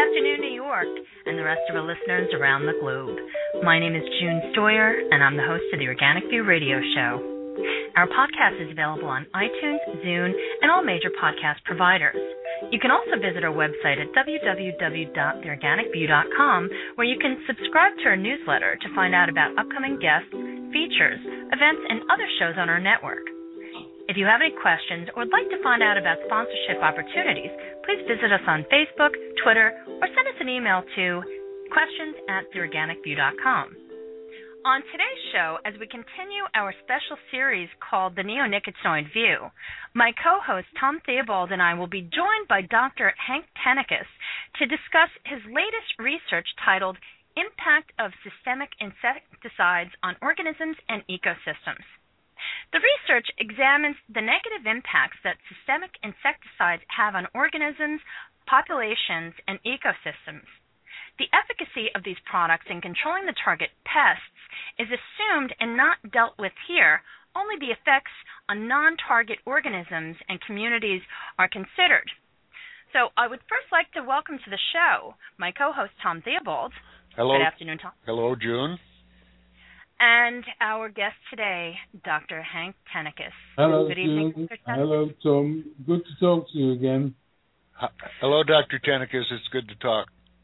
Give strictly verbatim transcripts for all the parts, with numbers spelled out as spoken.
afternoon, New York, and the rest of our listeners around the globe. My name is June Stoyer, and I'm the host of the Organic View radio show. Our podcast is available on iTunes, Zune, and all major podcast providers. You can also visit our website at w w w dot the organic view dot com, where you can subscribe to our newsletter to find out about upcoming guests, features, events, and other shows on our network. If you have any questions or would like to find out about sponsorship opportunities, please visit us on Facebook, Twitter, or send us an email to questions at the organic view dot com. On today's show, as we continue our special series called The Neonicotinoid View, my co-host Tom Theobald and I will be joined by Doctor Hank Tenekes to discuss his latest research titled Impact of Systemic Insecticides on Organisms and Ecosystems. The research examines the negative impacts that systemic insecticides have on organisms, populations, and ecosystems. The efficacy of these products in controlling the target pests is assumed and not dealt with here. Only the effects on non-target organisms and communities are considered. So I would first like to welcome to the show my co-host Tom Theobald. Hello. Good afternoon, Tom. Hello, June. And our guest today, Doctor Hank Tenekes. Hello, Good evening, June. Doctor Tenekes. Hello, Tom. Good to talk to you again. Hello, Doctor Tenekes. It's good to talk.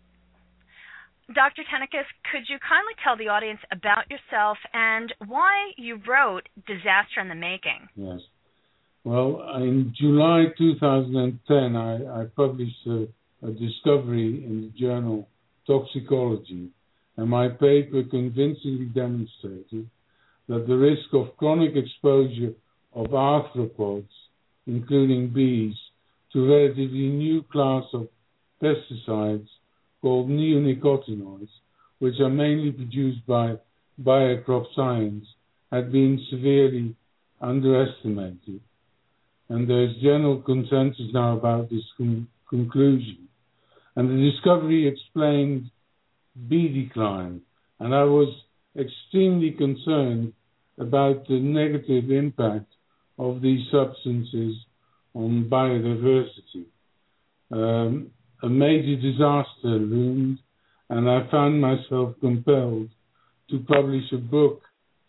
Doctor Tenekes, could you kindly tell the audience about yourself and why you wrote Disaster in the Making? Yes. Well, in July two thousand ten, I, I published a, a discovery in the journal Toxicology, and my paper convincingly demonstrated that the risk of chronic exposure of arthropods, including bees, to a relatively new class of pesticides called neonicotinoids, which are mainly produced by Bayer Crop Science, had been severely underestimated. And there's general consensus now about this con- conclusion. And the discovery explained bee decline, and I was extremely concerned about the negative impact of these substances on biodiversity. Um, a major disaster loomed, and I found myself compelled to publish a book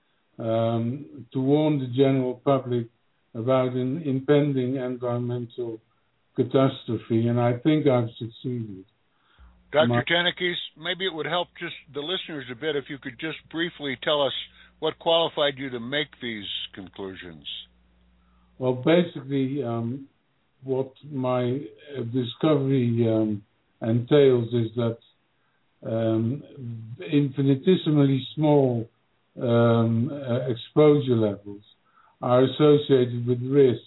um, to warn the general public about an impending environmental catastrophe, and I think I've succeeded. Doctor My- Tenekes, maybe it would help just the listeners a bit if you could just briefly tell us what qualified you to make these conclusions. Well, basically, um, what my uh, discovery um, entails is that um, infinitesimally small um, uh, exposure levels are associated with risk,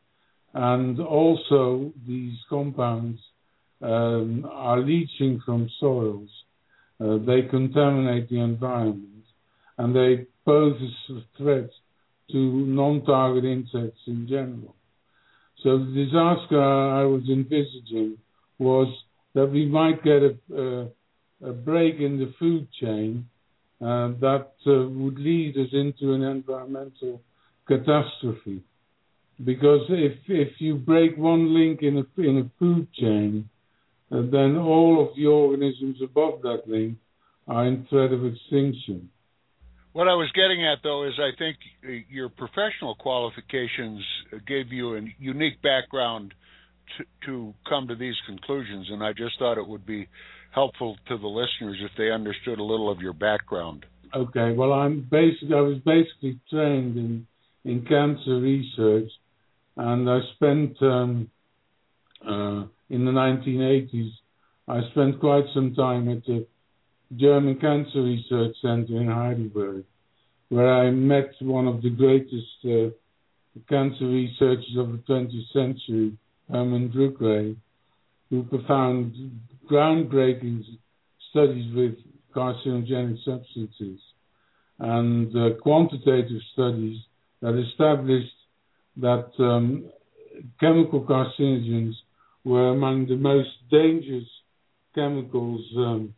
and also these compounds um, are leaching from soils. Uh, they contaminate the environment, and they pose a threat to non-target insects in general. So the disaster I was envisaging was that we might get a, a, a break in the food chain uh, that uh, would lead us into an environmental catastrophe. Because if if you break one link in a, in a food chain, uh, then all of the organisms above that link are in threat of extinction. What I was getting at, though, is I think your professional qualifications gave you a unique background to, to come to these conclusions, and I just thought it would be helpful to the listeners if they understood a little of your background. Okay, well, I'm basic. I was basically trained in, in cancer research, and I spent, um, uh, in the nineteen eighties, I spent quite some time at the German Cancer Research Center in Heidelberg, where I met one of the greatest uh, cancer researchers of the twentieth century, Hermann Druckwey, who performed groundbreaking studies with carcinogenic substances and uh, quantitative studies that established that um, chemical carcinogens were among the most dangerous chemicals um,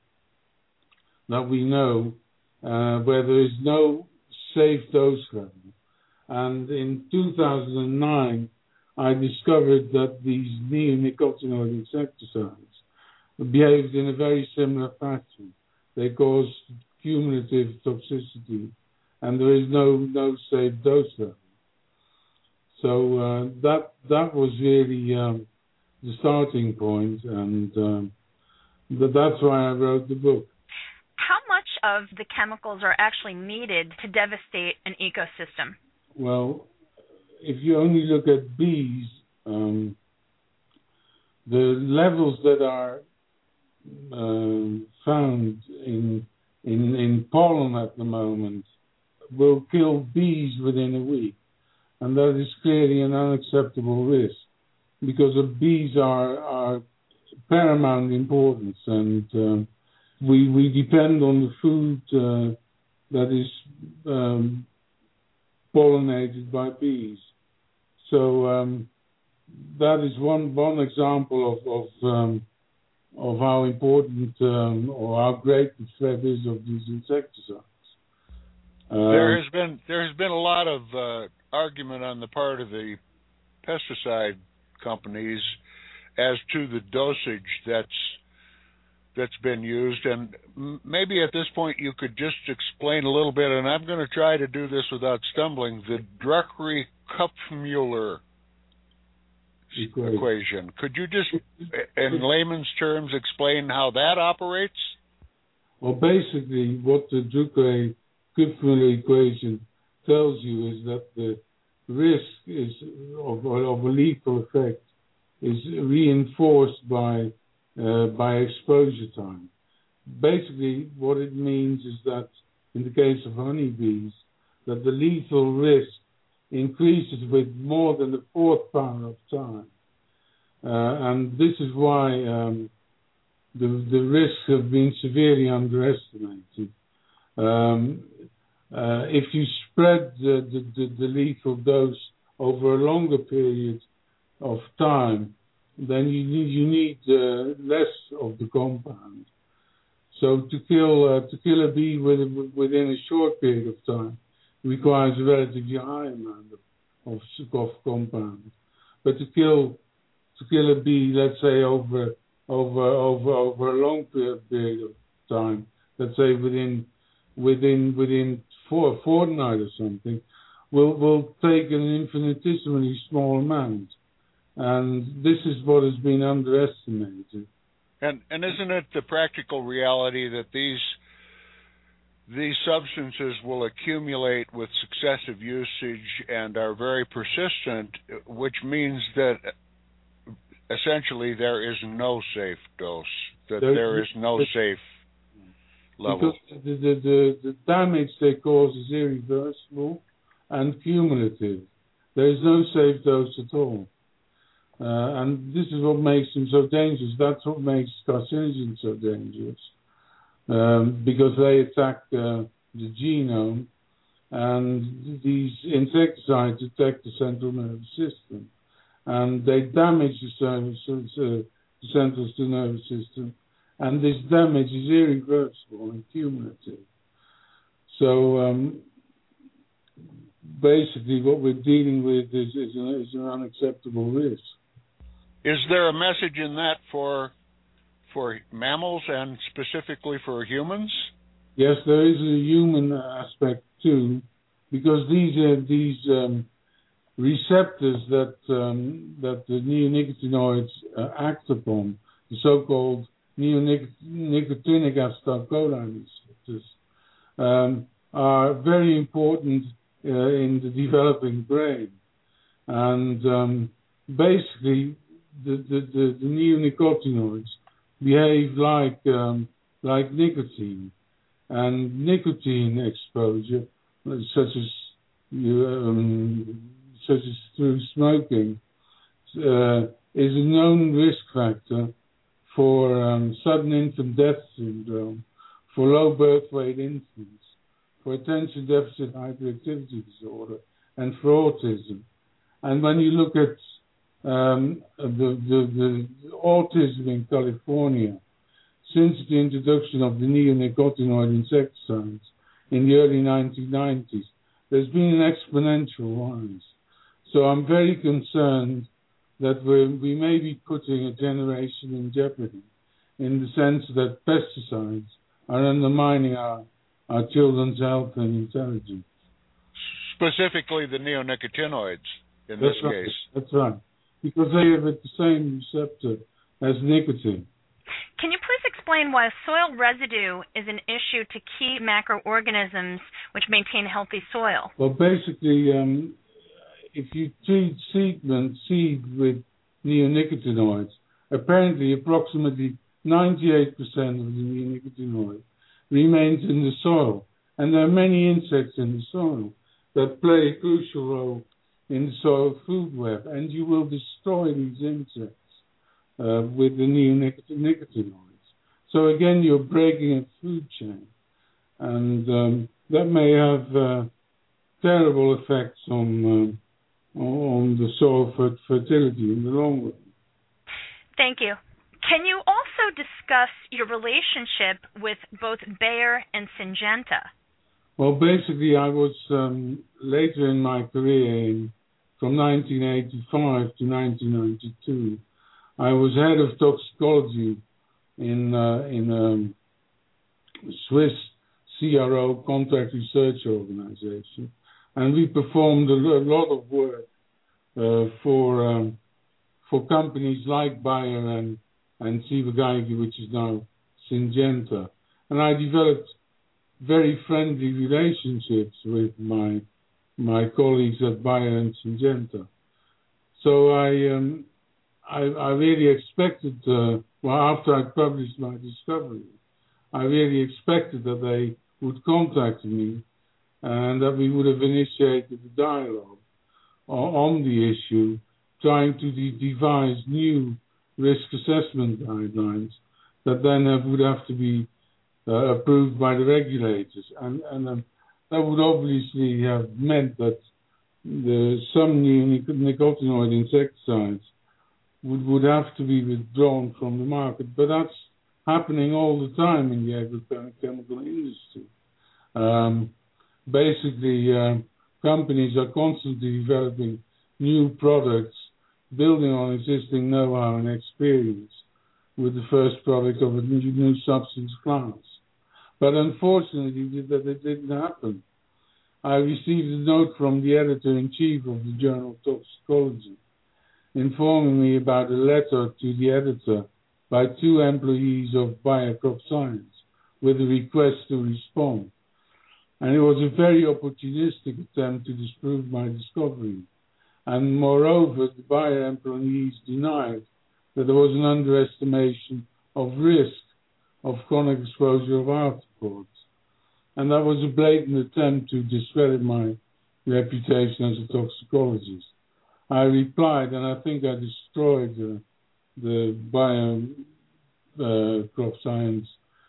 that we know, uh, where there is no safe dose level. And in two thousand nine, I discovered that these neonicotinoid insecticides behaved in a very similar fashion. They cause cumulative toxicity, and there is no no safe dose level. So uh, that that was really um, the starting point, and um, th- that's why I wrote the book. How much of the chemicals are actually needed to devastate an ecosystem? Well, if you only look at bees, um, the levels that are uh, found in, in in pollen at the moment will kill bees within a week, and that is clearly an unacceptable risk, because the bees are are paramount importance, and um, we we depend on the food uh, that is um, pollinated by bees. So um, that is one one example of of, um, of how important um, or how great the threat is of these insecticides. Uh, there has been there has been a lot of uh, argument on the part of the pesticide companies as to the dosage that's that's been used, and maybe at this point you could just explain a little bit, and I'm going to try to do this without stumbling, the Druckery-Kupfmuller equation. equation. Could you just, in layman's terms, explain how that operates? Well, basically, what the Druckery-Kupfmuller equation tells you is that the risk is of, of a lethal effect is reinforced by uh, by exposure time. Basically, what it means is that in the case of honeybees, that the lethal risk increases with more than the fourth power of time, uh, and this is why um, the the risks have been severely underestimated. Um, uh, if you spread the, the, the, the lethal dose over a longer period of time, then you need, you need uh, less of the compound. So to kill uh, to kill a bee within, within a short period of time requires a relatively high amount of, of, of compound. But to kill to kill a bee, let's say over over over over a long period of time, let's say within within within four a fortnight or something, will will take an infinitesimally small amount. And this is what has been underestimated. And and isn't it the practical reality that these these substances will accumulate with successive usage and are very persistent, which means that essentially there is no safe dose, that there, there is no the, safe level? Because the, the, the, the damage they cause is irreversible and cumulative. There is no safe dose at all. Uh, and this is what makes them so dangerous. That's what makes carcinogens so dangerous, um, because they attack uh, the genome, and these insecticides attack the central nervous system, and they damage the, service, uh, the central nervous system, and this damage is irreversible and cumulative. So um, basically what we're dealing with is, is, an, is an unacceptable risk. Is there a message in that for for mammals and specifically for humans? Yes, there is a human aspect too, because these are these um, receptors that um, that the neonicotinoids uh, act upon, the so-called neonicotinic acetylcholine receptors, um, are very important uh, in the developing brain, and um, basically. The, the, the, the neonicotinoids behave like um, like nicotine, and nicotine exposure, such as um, such as through smoking, uh, is a known risk factor for um, sudden infant death syndrome, for low birth weight infants, for attention deficit hyperactivity disorder, and for autism. And when you look at Um, the, the, the autism in California, since the introduction of the neonicotinoid insecticides in the early nineteen nineties, there's been an exponential rise. So I'm very concerned that we're, we may be putting a generation in jeopardy in the sense that pesticides are undermining our, our children's health and intelligence. Specifically the neonicotinoids in That's this right. case. That's right. Because they have the same receptor as nicotine. Can you please explain why soil residue is an issue to key macroorganisms which maintain healthy soil? Well, basically, um, if you treat seed, seed with neonicotinoids, apparently approximately ninety-eight percent of the neonicotinoid remains in the soil. And there are many insects in the soil that play a crucial role in the soil food web, and you will destroy these insects uh, with the neonicotinoids. So again, you're breaking a food chain, and um, that may have uh, terrible effects on uh, on the soil fertility in the long run. Thank you. Can you also discuss your relationship with both Bayer and Syngenta? Well, basically, I was um, later in my career, in, from nineteen eighty-five to nineteen ninety-two, I was head of toxicology in uh, in a Swiss C R O, contract research organization, and we performed a lot of work uh, for um, for companies like Bayer and and Ciba-Geigy, which is now Syngenta, and I developed very friendly relationships with my my colleagues at Bayer and Syngenta. So I um, I, I really expected, uh, well, after I published my discovery, I really expected that they would contact me and that we would have initiated a dialogue on, on the issue, trying to de- devise new risk assessment guidelines that then have, would have to be uh, approved by the regulators. And, and um, that would obviously have meant that the, some new nicotinoid insecticides would, would have to be withdrawn from the market. But that's happening all the time in the agrochemical industry. Um, basically, uh, companies are constantly developing new products, building on existing know-how and experience with the first product of a new, new substance class. But unfortunately, that it didn't happen. I received a note from the editor-in-chief of the Journal of Toxicology informing me about a letter to the editor by two employees of Bayer Crop Science with a request to respond. And it was a very opportunistic attempt to disprove my discovery. And moreover, the Bayer employees denied that there was an underestimation of risk of chronic exposure of arthropods. And that was a blatant attempt to discredit my reputation as a toxicologist. I replied, and I think I destroyed uh, the Bayer uh, Crop Science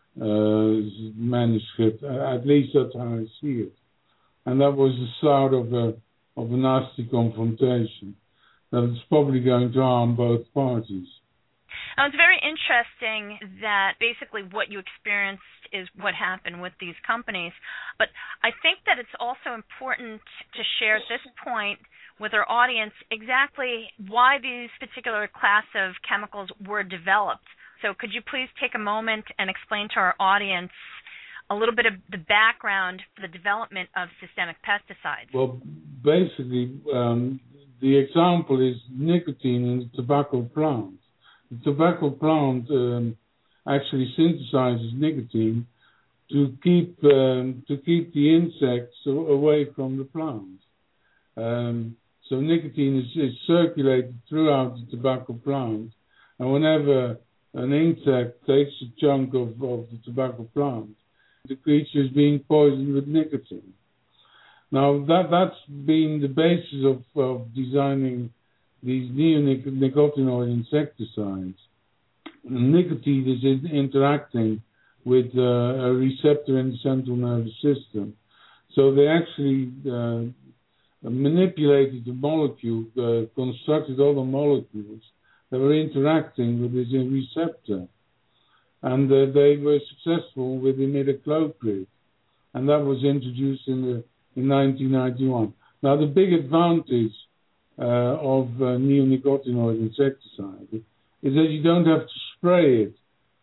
uh, manuscript. At least that's how I see it. And that was the start of a of a nasty confrontation that is probably going to harm both parties. Now, it's very interesting that basically what you experienced is what happened with these companies. But I think that it's also important to share at this point with our audience exactly why these particular class of chemicals were developed. So could you please take a moment and explain to our audience a little bit of the background for the development of systemic pesticides? Well, basically, um, the example is nicotine in the tobacco plant. The tobacco plant um, actually synthesizes nicotine to keep um, to keep the insects away from the plant. Um, so nicotine is, is circulated throughout the tobacco plant, and whenever an insect takes a chunk of, of the tobacco plant, the creature is being poisoned with nicotine. Now, that, that's been the basis of, of designing these neonicotinoid insecticides. Nicotine is in, interacting with uh, a receptor in the central nervous system. So they actually uh, manipulated the molecule, uh, constructed other molecules that were interacting with this receptor. And uh, they were successful with imidacloprid, and that was introduced in the in nineteen ninety-one. Now, the big advantage uh, of uh, neonicotinoid insecticide is that you don't have to spray it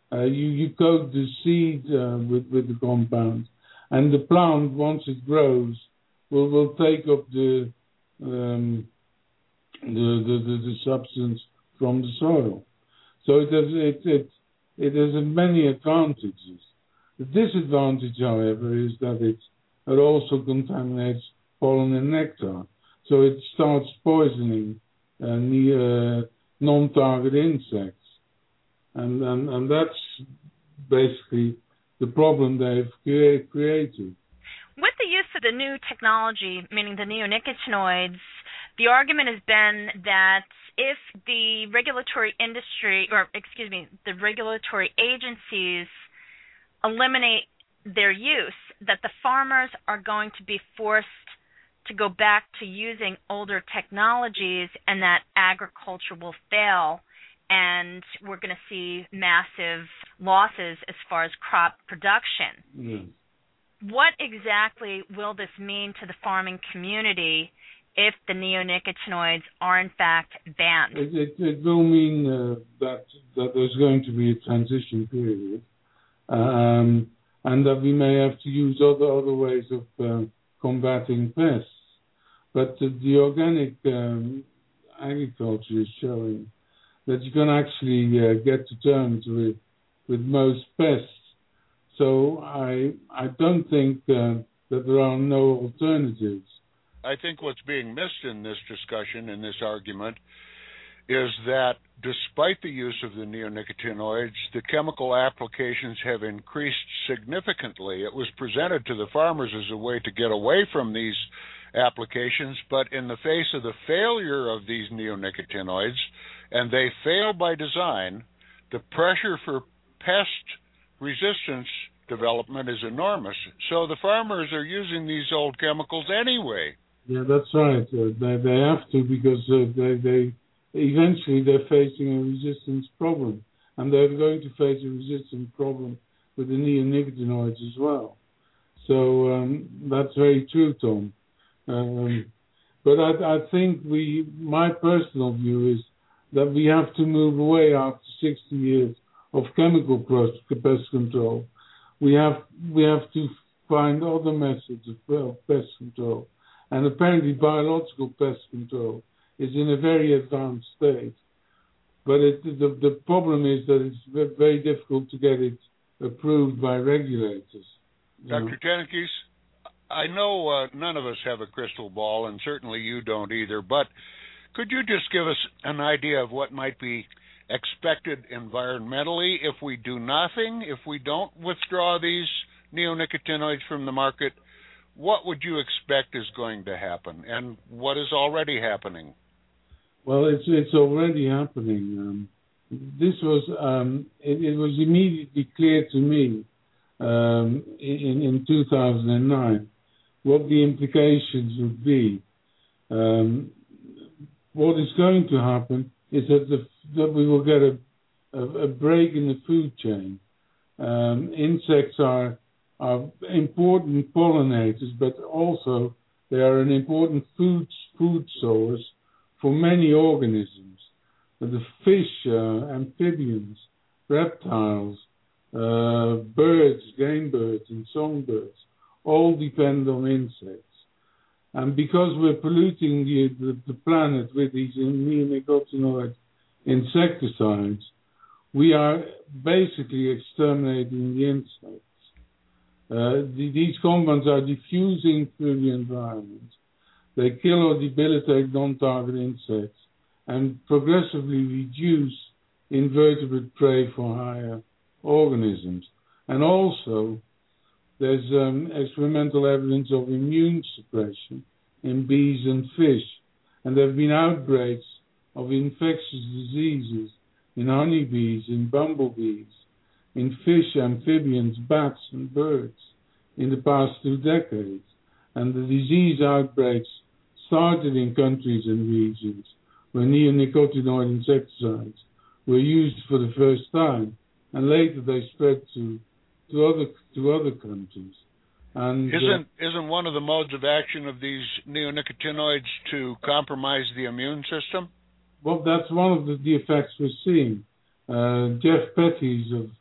Uh, you, you coat the seed uh, with, with the compound, and the plant, once it grows, will, will take up the, um, the, the, the, the substance from the soil. So it has, it, it, it has many advantages. The disadvantage, however, is that it, it also contaminates pollen and nectar. So it starts poisoning uh, near, uh, non-target insects. And, and, and that's basically the problem they've crea- created. With the use of the new technology, meaning the neonicotinoids, the argument has been that if the regulatory industry, or excuse me, the regulatory agencies eliminate their use, that the farmers are going to be forced to go back to using older technologies, and that agriculture will fail, and we're going to see massive losses as far as crop production. Mm. What exactly will this mean to the farming community if the neonicotinoids are in fact banned? It, it, it will mean uh, that that there's going to be a transition period, um, and that we may have to use other other ways of uh, combating pests. But uh, the organic um, agriculture is showing that you can actually uh, get to terms with with most pests. So I I don't think uh, that there are no alternatives. I think what's being missed in this discussion, in this argument, is that despite the use of the neonicotinoids, the chemical applications have increased significantly. It was presented to the farmers as a way to get away from these applications, but in the face of the failure of these neonicotinoids, and they fail by design, the pressure for pest resistance development is enormous. So the farmers are using these old chemicals anyway. Yeah, that's right. Uh, they they have to, because uh, they they eventually they're facing a resistance problem, and they're going to face a resistance problem with the neonicotinoids as well. So um, that's very true, Tom. Um, but I, I think we, my personal view is that we have to move away after sixty years of chemical pest control. We have we have to find other methods of pest control, and apparently biological pest control is in a very advanced state. But it, the the problem is that it's very difficult to get it approved by regulators. Doctor Tenekes, I know uh, none of us have a crystal ball, and certainly you don't either, but could you just give us an idea of what might be expected environmentally if we do nothing, if we don't withdraw these neonicotinoids from the market? What would you expect is going to happen, and what is already happening? Well, it's it's already happening. Um, this was um, it, it was immediately clear to me um, in in two thousand nine what the implications would be. Um, what is going to happen is that the, that we will get a, a, a break in the food chain. Um, insects are are important pollinators, but also they are an important food food source for many organisms. The fish, uh, amphibians, reptiles, uh, birds, game birds, and songbirds all depend on insects. And because we're polluting the, the, the planet with these neonicotinoid insecticides, we are basically exterminating the insects. Uh, the, these compounds are diffusing through the environment. They kill or debilitate non-target insects and progressively reduce invertebrate prey for higher organisms. And also, there's um, experimental evidence of immune suppression in bees and fish. And there have been outbreaks of infectious diseases in honeybees, in bumblebees, in fish, amphibians, bats, and birds in the past two decades. And the disease outbreaks started in countries and regions where neonicotinoid insecticides were used for the first time, and later they spread to to other to other countries. And isn't uh, isn't one of the modes of action of these neonicotinoids to compromise the immune system? Well, that's one of the, the effects we're seeing. Uh, Jeff Petties of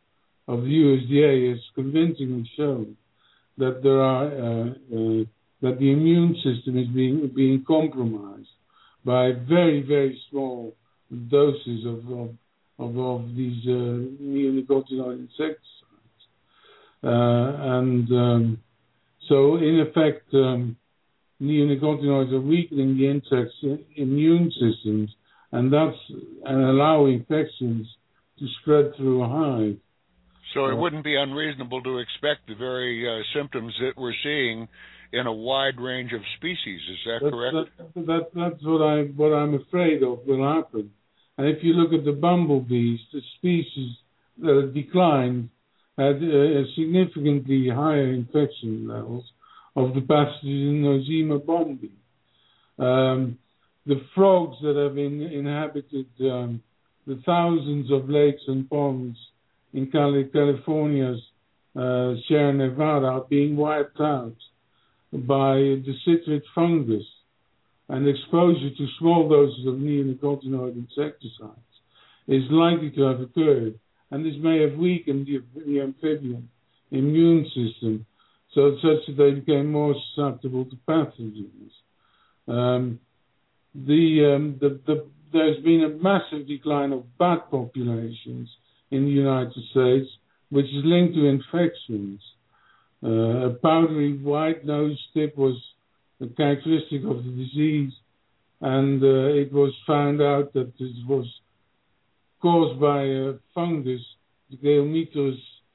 of the U S D A has convincingly shown that there are uh, uh, that the immune system is being being compromised by very very small doses of of, of, of these uh, neonicotinoid insecticides, uh, and um, so in effect, um, neonicotinoids are weakening the insect's immune systems, and that's and allow infections to spread through a hive. So it wouldn't be unreasonable to expect the very uh, symptoms that we're seeing in a wide range of species. Is that that's, correct? That, that, that's what I what I'm afraid of will happen. And if you look at the bumblebees, the species that declined had uh, significantly higher infection levels of the pathogen Nosema bombi. Um, the frogs that have in, inhabited um, the thousands of lakes and ponds in Cali- California's uh, Sierra Nevada are being wiped out by the citrid fungus, and exposure to small doses of neonicotinoid insecticides is likely to have occurred, and this may have weakened the, the amphibian immune system so such that they became more susceptible to pathogens. Um, the, um, the, the, there's been a massive decline of bat populations in the United States, which is linked to infections. Uh, a powdery white nose tip was a characteristic of the disease, and uh, it was found out that this was caused by a fungus, Geometus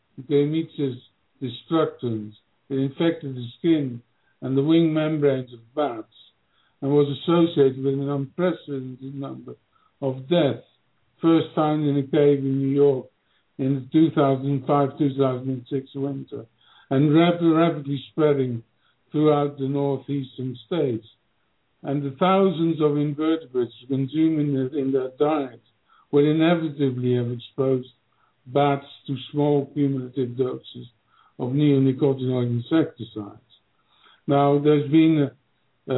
destructans. It infected the skin and the wing membranes of bats and was associated with an unprecedented number of deaths, first found in a cave in New York in the two thousand five two thousand six winter, and rap- rapidly spreading throughout the northeastern states. And the thousands of invertebrates consuming it in their diet will inevitably have exposed bats to small cumulative doses of neonicotinoid insecticides. Now, there's been a,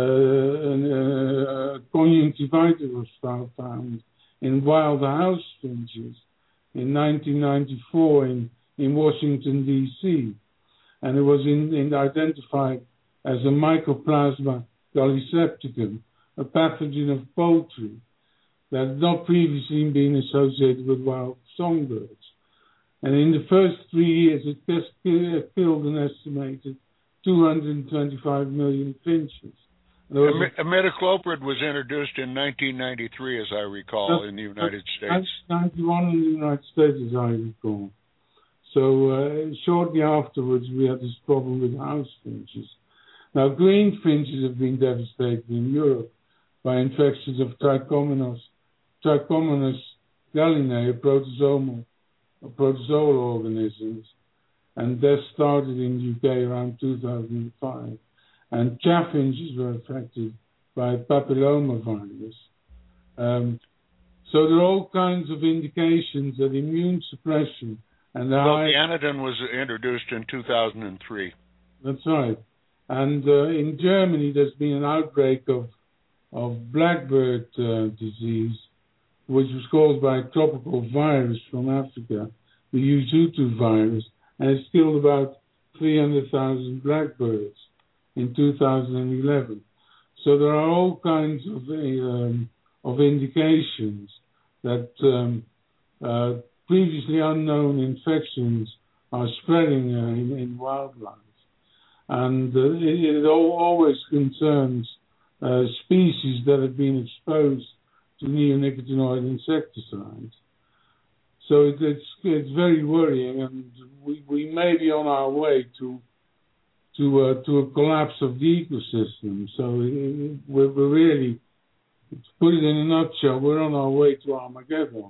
a, a conjunctivitis was found in wild house finches in nineteen ninety-four in, in Washington, D C, and it was in, in identified as a Mycoplasma gallisepticum, a pathogen of poultry that had not previously been associated with wild songbirds. And in the first three years, it just killed an estimated two hundred twenty-five million finches. Im- Imidacloprid was introduced in nineteen ninety-three, as I recall, in the United States. nineteen ninety-one in the United States, as I recall. So uh, shortly afterwards, we had this problem with house finches. Now, green finches have been devastated in Europe by infections of Trichomonas, Trichomonas gallinae, protozoal, protozoal organisms, and that started in the U K around two thousand five. And chaffinches were affected by papillomavirus. Um, so there are all kinds of indications that immune suppression and the well, high... the Anodin was introduced in two thousand three. That's right. And uh, in Germany, there's been an outbreak of of blackbird uh, disease, which was caused by a tropical virus from Africa, the Usutu virus, and it's killed about three hundred thousand blackbirds in two thousand eleven. So there are all kinds of um, of indications that um, uh, previously unknown infections are spreading uh, in, in wildlife. And uh, it, it always concerns uh, species that have been exposed to neonicotinoid insecticides. So it, it's it's very worrying, and we, we may be on our way to to uh, to a collapse of the ecosystem. So it, we're, we're really, to put it in a nutshell, we're on our way to Armageddon.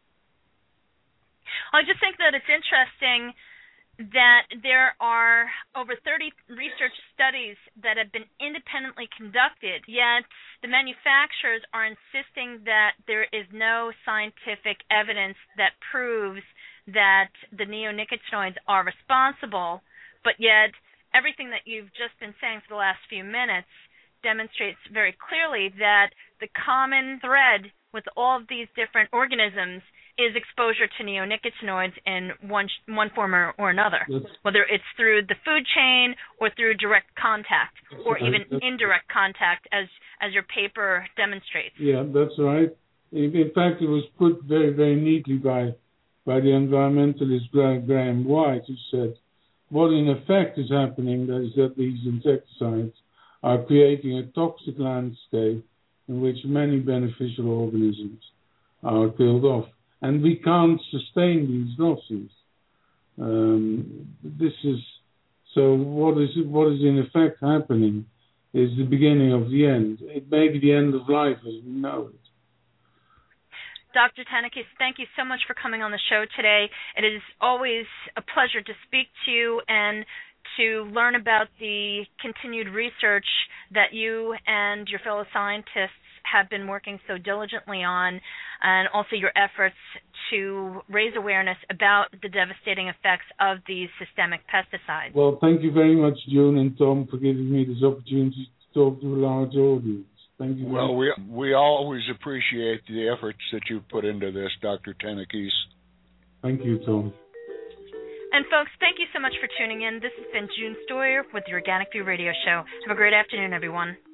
I just think that it's interesting that there are over thirty research studies that have been independently conducted, yet the manufacturers are insisting that there is no scientific evidence that proves that the neonicotinoids are responsible, but yet everything that you've just been saying for the last few minutes demonstrates very clearly that the common thread with all of these different organisms is exposure to neonicotinoids in one one form or, or another, that's, whether it's through the food chain or through direct contact, or even that's, indirect contact, as as your paper demonstrates. Yeah, that's right. In, in fact, it was put very, very neatly by by the environmentalist Graham White, who said, what in effect is happening is that these insecticides are creating a toxic landscape in which many beneficial organisms are killed off. And we can't sustain these losses. Um, this is so what is what is in effect happening is the beginning of the end. It may be the end of life as we know it. Doctor Tannekes, thank you so much for coming on the show today. It is always a pleasure to speak to you and to learn about the continued research that you and your fellow scientists have been working so diligently on, and also your efforts to raise awareness about the devastating effects of these systemic pesticides. Well, thank you very much, June and Tom, for giving me this opportunity to talk to a large audience. Thank you. Well, we we always appreciate the efforts that you've put into this, Doctor Tannekes. Thank you, Tom. And folks, thank you so much for tuning in. This has been June Stoyer with the Organic View Radio Show. Have a great afternoon, everyone.